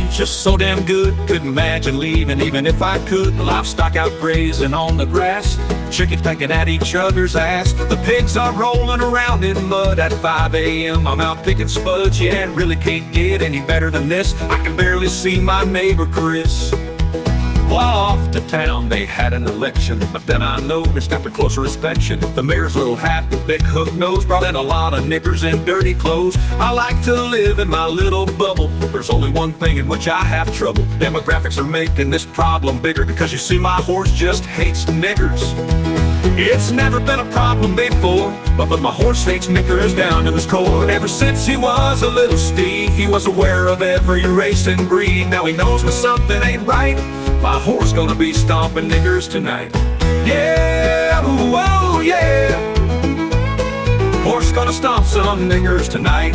just so damn good. Couldn't imagine leaving even if I could. Livestock out grazing on the grass, chickens pecking at each other's ass. The pigs are rolling around in mud at 5 a.m. I'm out picking spuds, yeah, it really can't get any better than this. I can barely see my neighbor Chris. Well, off to town they had an election, but then I noticed after closer inspection, the mayor's little hat with big hook nose brought in a lot of knickers and dirty clothes. I like to live in my little bubble. There's only one thing in which I have trouble. Demographics are making this problem bigger, because you see my horse just hates niggers. It's never been a problem before, but my horse hates knickers down to his core. Ever since he was a little steed, he was aware of every race and breed. Now he knows when something ain't right. My horse gonna be stomping niggers tonight. Yeah, whoa, yeah. Horse gonna stomp some niggers tonight.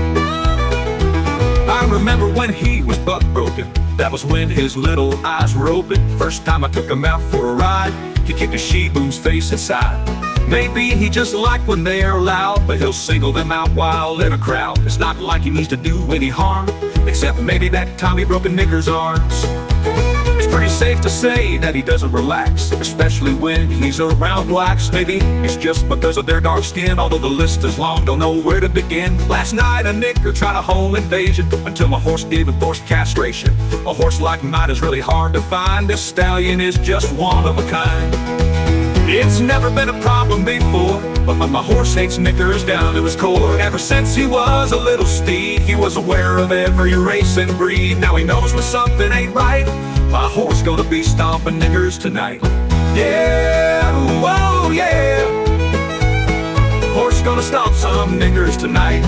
I remember when he was buck broken. That was when his little eyes were open. First time I took him out for a ride, he kicked a she-boom's face inside. Maybe he just liked when they are loud, but he'll single them out while in a crowd. It's not like he needs to do any harm, except maybe that time he broke a nigger's arms. It's pretty safe to say that he doesn't relax, especially when he's around blacks. Maybe it's just because of their dark skin, although the list is long, don't know where to begin. Last night a nigger tried a home invasion until my horse gave him forced castration. A horse like mine is really hard to find. This stallion is just one of a kind. It's never been a problem before, but my horse hates knickers down to his core. Ever since he was a little steed, he was aware of every race and breed. Now he knows when something ain't right. My horse gonna be stomping niggers tonight. Yeah, whoa, yeah. Horse gonna stomp some niggers tonight.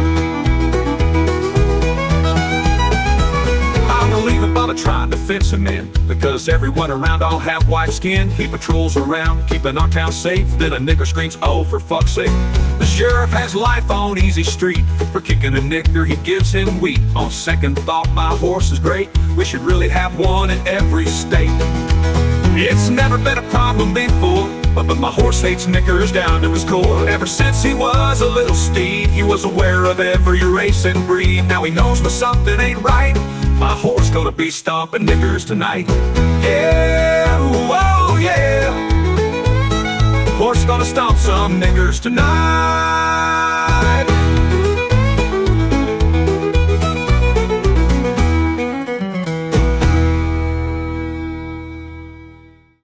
I'm gonna leave him on trying to fence him in, because everyone around all have white skin. He patrols around, keeping our town safe. Then a nigger screams, oh, for fuck's sake. The sheriff has life on easy street. For kicking a nigger, he gives him wheat. On second thought, my horse is great. We should really have one in every state. It's never been a problem before, but my horse hates knickers down to his core. Ever since he was a little steed, he was aware of every race and breed. Now he knows when something ain't right. My horse gonna be stomping niggers tonight. Yeah, whoa, yeah. Horse gonna stomp some niggers tonight.